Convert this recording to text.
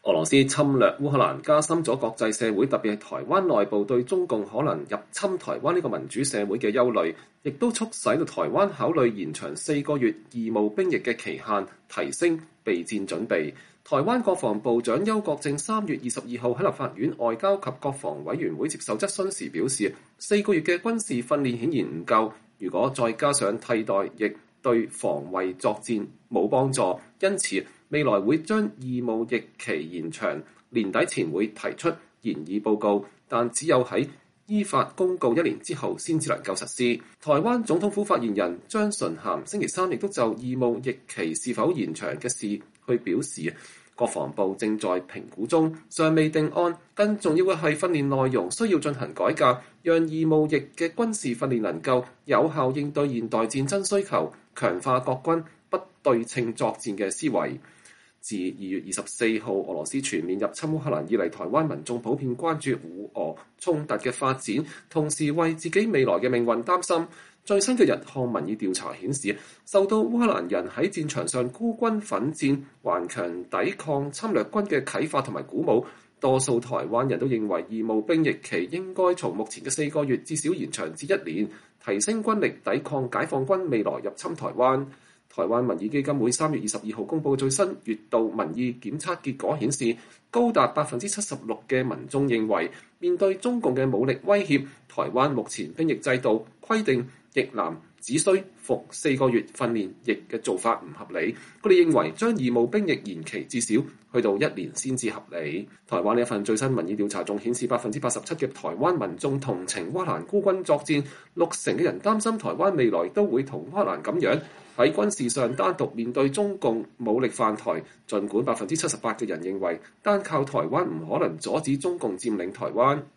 俄羅斯侵略烏克蘭，加深咗國際社會，特別係台灣內部對中共可能入侵台灣呢個民主社會嘅憂慮，亦都促使到台灣考慮延長4個月義務兵役嘅期限，提升備戰準備。台灣國防部長邱國正3月22號喺立法院外交及國防委員會接受質詢時表示，4個月嘅軍事訓練顯然唔夠，如果再加上替代役，對防衛作戰冇幫助，因此未來會將義務役期延長，年底前會提出研議報告，但只有喺依法公告1年之後先至能夠實施。台灣總統府發言人張純涵星期三亦都就義務役期是否延長嘅事去表示，國防部正在評估中，尚未定案。更重要嘅係訓練內容需要進行改革，讓義務役嘅軍事訓練能夠有效應對現代戰爭需求，強化國軍不對稱作戰嘅思維。自2月24號俄羅斯全面入侵烏克蘭以嚟，台灣民眾普遍關注烏俄衝突嘅發展，同時為自己未來嘅命運擔心。最新嘅日項民意調查顯示，受到烏克蘭人喺戰場上孤軍奮戰、頑強抵抗侵略軍嘅啟發同埋鼓舞，多數台灣人都認為義務兵役期應該從目前嘅4個月至少延長至1年，提升軍力抵抗解放軍未來入侵台灣。台灣民意基金會3月22號公佈最新月度民意檢測結果顯示，高達76%嘅民眾認為，面對中共嘅武力威脅，台灣目前兵役制度規定役男只需服4個月訓練役嘅做法唔合理。佢哋認為將義務兵役延期至少去到1年先至合理。台灣呢一份最新民意調查仲顯示，87%嘅台灣民眾同情烏克蘭孤軍作戰，60%嘅人擔心台灣未來都會同烏克蘭咁樣喺軍事上單獨面對中共武力犯台。儘管78%嘅人認為單靠台灣唔可能阻止中共佔領台灣。